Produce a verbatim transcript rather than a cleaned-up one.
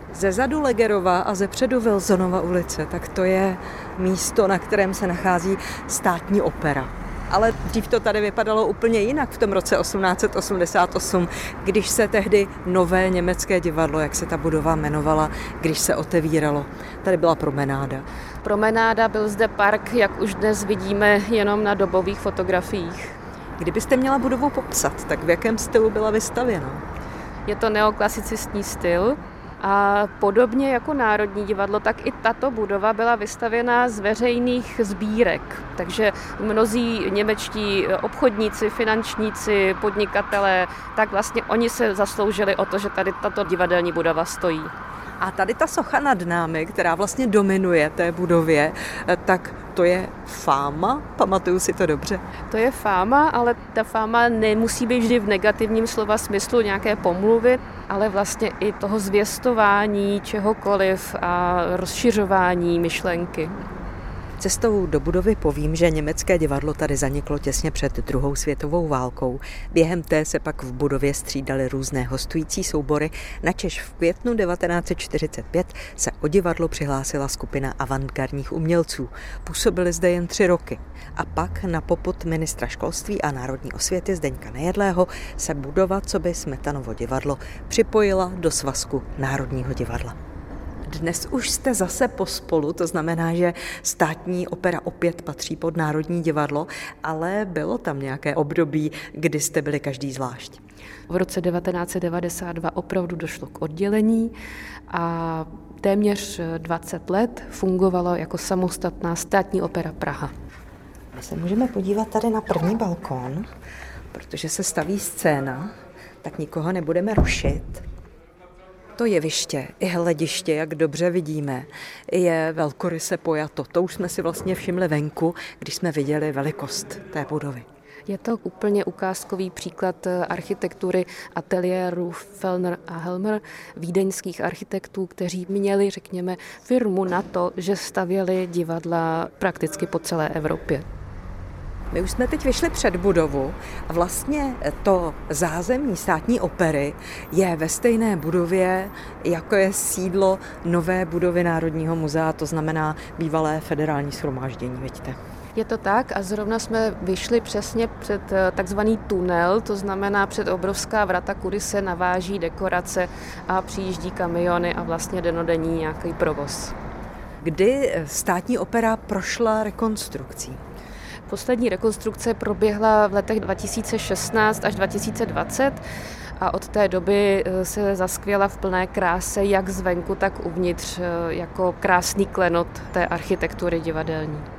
Ze zadu Legerova a ze předu Wilsonova ulice, tak to je místo, na kterém se nachází Státní opera. Ale dřív to tady vypadalo úplně jinak v tom roce osmnáct set osmdesát osm, když se tehdy Nové německé divadlo, jak se ta budova jmenovala, když se otevíralo. Tady byla promenáda. Promenáda, byl zde park, jak už dnes vidíme jenom na dobových fotografiích. Kdybyste měla budovu popsat, tak v jakém stylu byla vystavěna? Je to neoklasicistní styl. A podobně jako Národní divadlo, tak i tato budova byla vystavěna z veřejných sbírek. Takže mnozí němečtí obchodníci, finančníci, podnikatelé, tak vlastně oni se zasloužili o to, že tady tato divadelní budova stojí. A tady ta socha nad námi, která vlastně dominuje té budově, tak to je fáma? Pamatuju si to dobře? To je fáma, ale ta fáma nemusí být vždy v negativním slova smyslu nějaké pomluvy, ale vlastně i toho zvěstování čehokoliv a rozšiřování myšlenky. Cestou do budovy povím, že německé divadlo tady zaniklo těsně před druhou světovou válkou. Během té se pak v budově střídaly různé hostující soubory, načež v květnu devatenáct set čtyřicet pět se o divadlo přihlásila skupina avantgardních umělců. Působili zde jen tři roky. A pak na popud ministra školství a národní osvěty Zdeňka Nejedlého se budova coby Smetanovo divadlo připojila do svazku Národního divadla. Dnes už jste zase pospolu, to znamená, že Státní opera opět patří pod Národní divadlo, ale bylo tam nějaké období, kdy jste byli každý zvlášť. V roce devatenáct set devadesát dva opravdu došlo k oddělení a téměř dvacet let fungovalo jako samostatná Státní opera Praha. My se můžeme podívat tady na první balkón, protože se staví scéna, tak nikoho nebudeme rušit. To jeviště i hlediště, jak dobře vidíme, je velkoryse pojato. To už jsme si vlastně všimli venku, když jsme viděli velikost té budovy. Je to úplně ukázkový příklad architektury ateliéru Fellner a Helmer, vídeňských architektů, kteří měli, řekněme, firmu na to, že stavěli divadla prakticky po celé Evropě. My už jsme teď vyšli před budovu a vlastně to zázemí Státní opery je ve stejné budově, jako je sídlo nové budovy Národního muzea, to znamená bývalé federální shromáždění, vidíte. Je to tak a zrovna jsme vyšli přesně před takzvaný tunel, to znamená před obrovská vrata, kudy se naváží dekorace a přijíždí kamiony a vlastně dennodenní nějaký provoz. Kdy Státní opera prošla rekonstrukcí? Poslední rekonstrukce proběhla v letech dva tisíce šestnáct až dva tisíce dvacet a od té doby se zaskvěla v plné kráse jak zvenku, tak uvnitř jako krásný klenot té architektury divadelní.